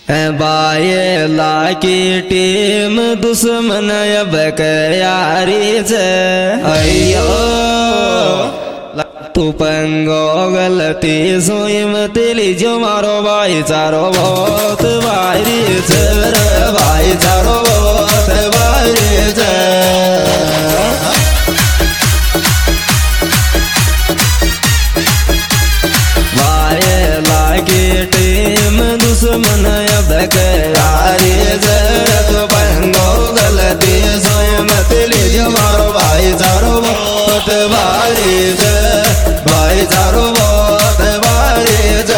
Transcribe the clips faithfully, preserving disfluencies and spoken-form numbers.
बाये Laki team दुश्मन अब यारी से अयो तू पंगो गलती सोई मतली जो मारो भाई चारो बहुत भारी से भाई चारो बहुत भारी से टीम दुश्मन अब यारी जरत बंगो गलती स्वयं तिली जो मारो भाई चारो बहुत भारी से भाई चारो बहुत भारी से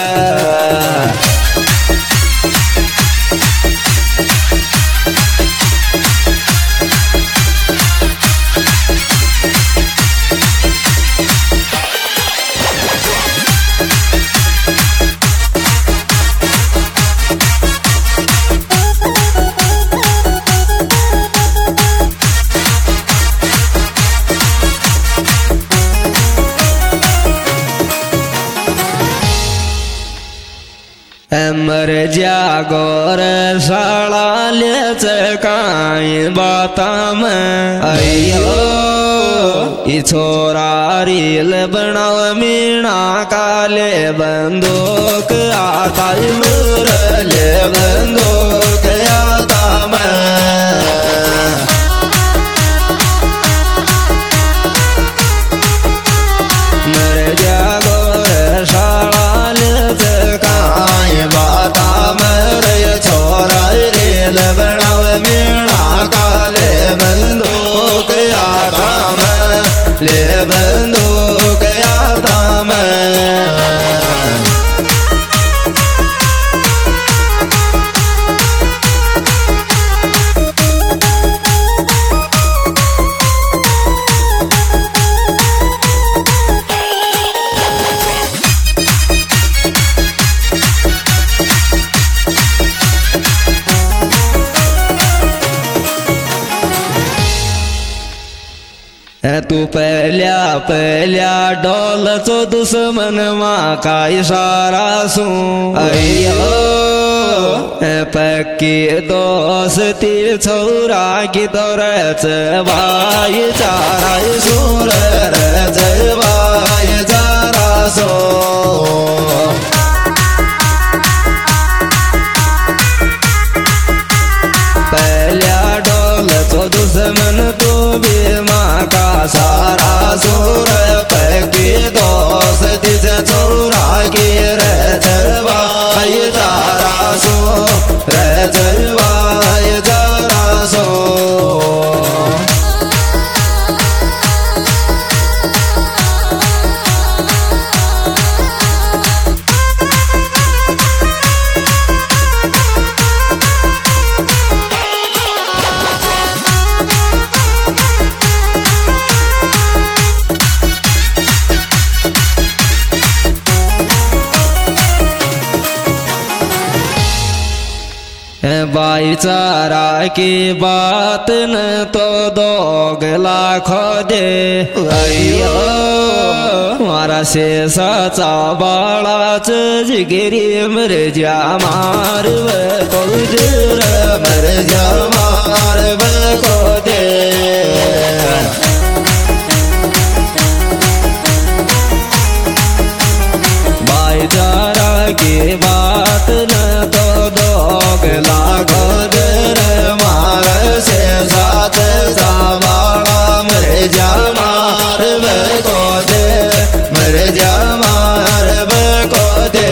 मर जागोर शाला ले चकाई बाता में अयो ई छोरा रील बनाव मीणा काले बंदूक आता ले बंदूक आता में मर जागोर शाला ले चकाई बाता मरे छोरा रील बनाव मीणा काले बंदूक आता में ले बंदूक आता में तू पहल्या पहल्या डोल चो दुश्मन माँ का इशारा सू अयो पक्की दोस्ती छोरा की दौरच भाई चारा सूर जय भाई चारा सो पहल्या डोल चो दुश्मन तू भी माँ का सारा सूर पैकी दोस्ती से छोरा की रजवाई तारा सो रजवाई तारा सो भाईचारा की बात न तो दोगला खो दे अयो मारा से साचा बाळाच जिगिरी मर जा मार को जर मर जा मार को दे भाईचारा की बात न तो दोगला गोदर मार से साथ सावाड़ा मर जा मार को दे मर जा मार को दे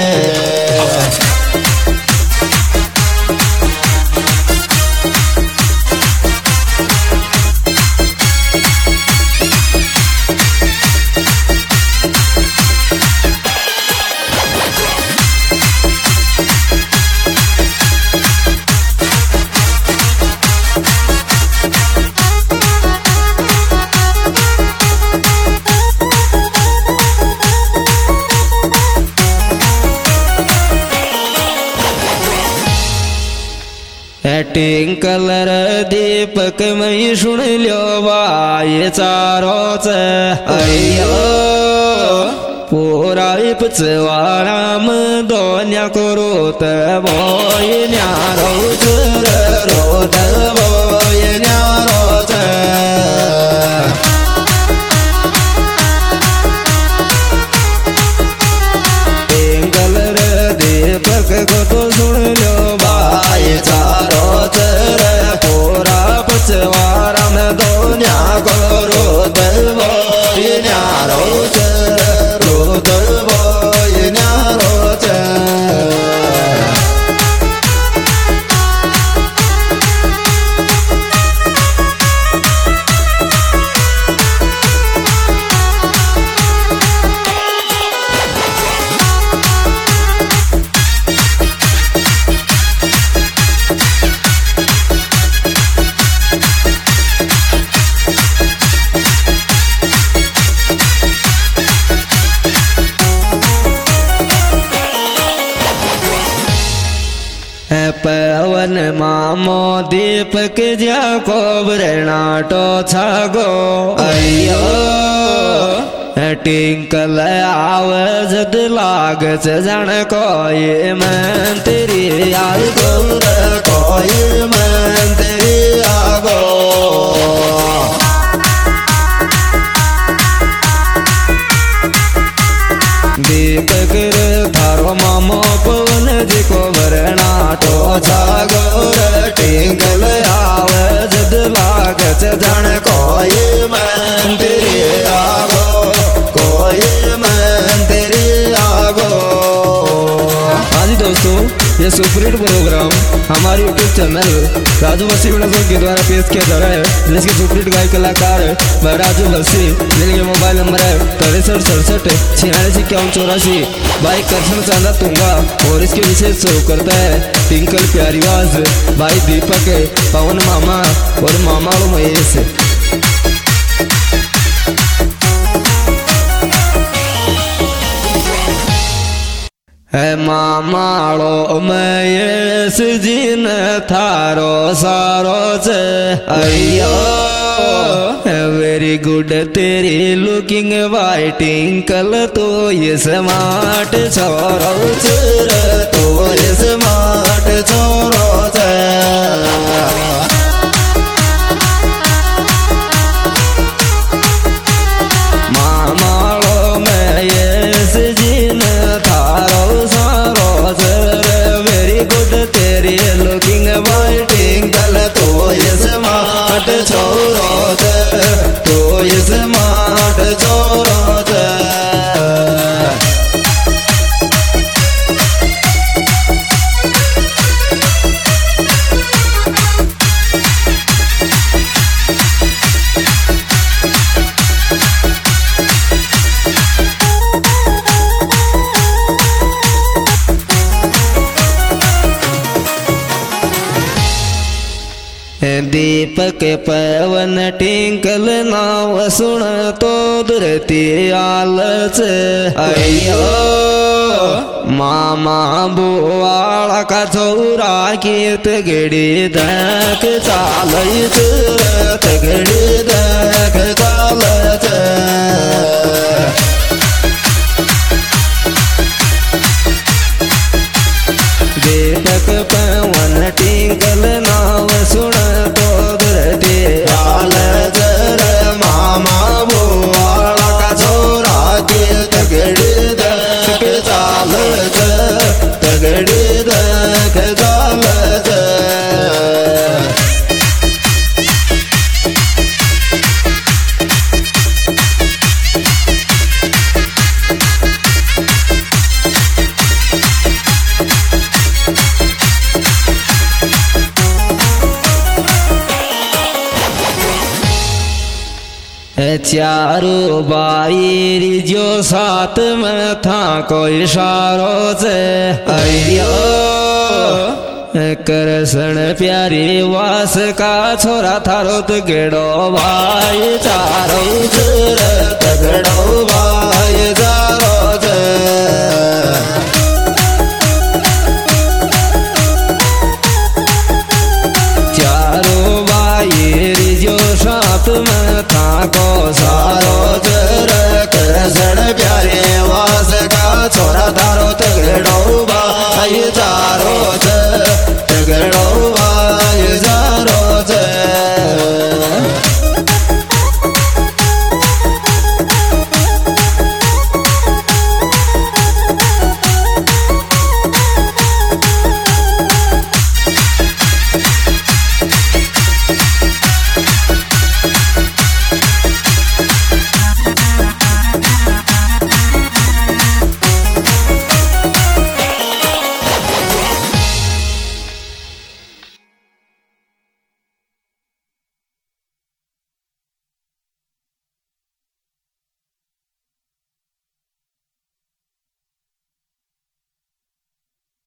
टिंग colour Deepak May soon Leo by चारोच अयो पोराई पचवाराम दोन्या करोत बोय न्यारो चर रोत बोय न्यारो टेंगल रे दीपक को तो सुन लो भाई चारो चर पोरा पचवाराम दोन्या करोत बोय न्यारो चर रोत बोय न्यारो चर पवन मामो दीपक ज्या कोबरनाटो छागो अयो टिंकल आवाज लागच जन कोई मंत्री आगो कोई मंत्री आगो दीपक थारो मामो पवन जी को वरनाटो छागो टिंकल आवाज लागच जन कोई मंत्री आगो कोई मंत्री आगो। हाँ जी दोस्तों, ये सुपरहिट प्रोग्राम हमारे यूट्यूब चैनल राजू बस्सी के द्वारा पेश किया जा रहा है, जिसके सुपरहिट गायक कलाकार है राजू बस्सी, जिनके मोबाइल नंबर है तिरसठ सड़सठ छियालीस इक्यावन चौरासी। भाई कृष्ण चांदा तुंगा और इसके विशेष शो करता है टिंकल प्यारीवाज, भाई दीपक पवन मामा और मामा महेश। है मामाड़ो महेश जिन थारो सारो छे अयो वेरी गुड तेरी लुकिंग वाई टिंकल तो ये स्मार्ट छोरो छे तो ये स्मार्ट छोरो छे। मामाड़ो महेश जिन थारो सारो वेरी गुड तेरी लुकिंग वाई टिंकल तो ये स्मार्ट छोरो तो ये स्मार्ट छोरो दीपक पवन टिंकल नाव सुन तो दुरती आलच अयो मामा बुआड़ा का छोरा की तगड़ी देख चालत तगड़ी देख चालत। दीपक पवन टिंकल नाव सुन तो दुरती आलच मामा बुआड़ा का छोरा की तगड़ी देख चालत तगड़ी देख चालत। चारो बारी जो साथ में था कोई इशारो से अयो कृष्ण प्यारी वास का छोरा थारो तगड़ो भाई चारो तगड़ो